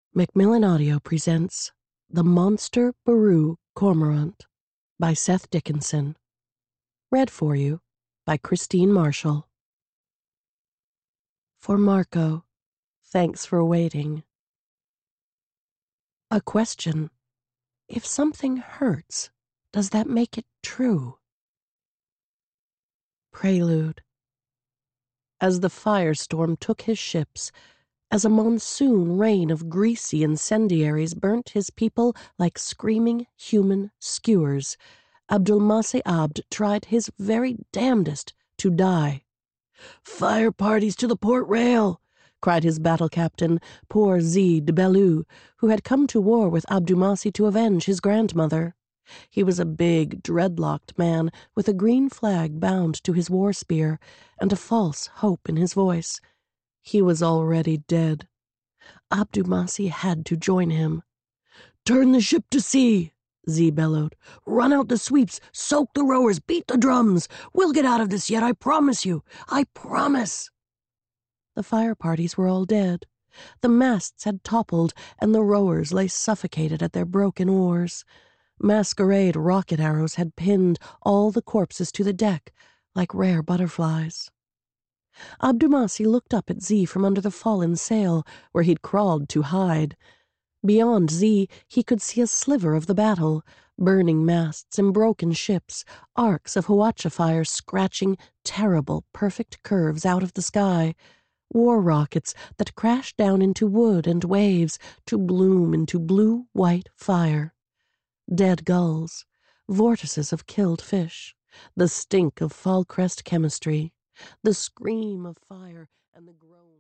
Macmillan Audio presents The Monster Baru Cormorant by Seth Dickinson. Read for you by Christine Marshall. For Marco, thanks for waiting. A question. If something hurts, does that make it true? Prelude. As the firestorm took his ships, as a monsoon rain of greasy incendiaries burnt his people like screaming human skewers, Abdulmasih Abd tried his very damnedest to die. "Fire parties to the port rail!" cried his battle captain, poor Zee de Bellu, who had come to war with Abdulmasih to avenge his grandmother. He was a big, dreadlocked man with a green flag bound to his war spear and a false hope in his voice. He was already dead. Abdulmasih had to join him. "Turn the ship to sea," Zee bellowed. "Run out the sweeps, soak the rowers, beat the drums. We'll get out of this yet, I promise you. I promise." The fire parties were all dead. The masts had toppled, and the rowers lay suffocated at their broken oars. Masquerade rocket arrows had pinned all the corpses to the deck like rare butterflies. Abdulmasih looked up at Zee from under the fallen sail, where he'd crawled to hide. Beyond Zee, he could see a sliver of the battle, burning masts and broken ships, arcs of Huacha fire scratching terrible, perfect curves out of the sky, war rockets that crashed down into wood and waves to bloom into blue-white fire. Dead gulls, vortices of killed fish, the stink of Fall Crest chemistry, the scream of fire and the groan.